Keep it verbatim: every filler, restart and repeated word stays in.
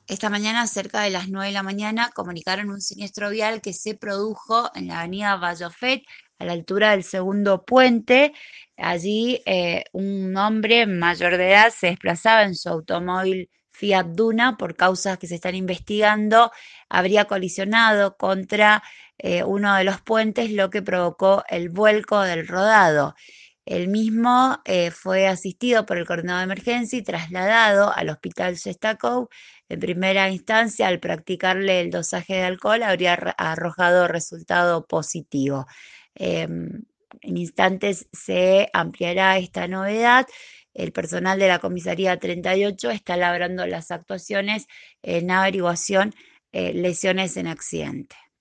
Esta mañana, cerca de las nueve de la mañana, comunicaron un siniestro vial que se produjo en la avenida Vallofet, a la altura del segundo puente. Allí eh, un hombre mayor de edad se desplazaba en su automóvil Fiat Duna por causas que se están investigando. Habría colisionado contra eh, uno de los puentes, lo que provocó el vuelco del rodado. El mismo eh, fue asistido por el coordinador de emergencia y trasladado al hospital Sestakov. En primera instancia, al practicarle el dosaje de alcohol, habría arrojado resultado positivo. Eh, en instantes se ampliará esta novedad. El personal de la comisaría treinta y ocho está labrando las actuaciones en averiguación, eh, lesiones en accidente.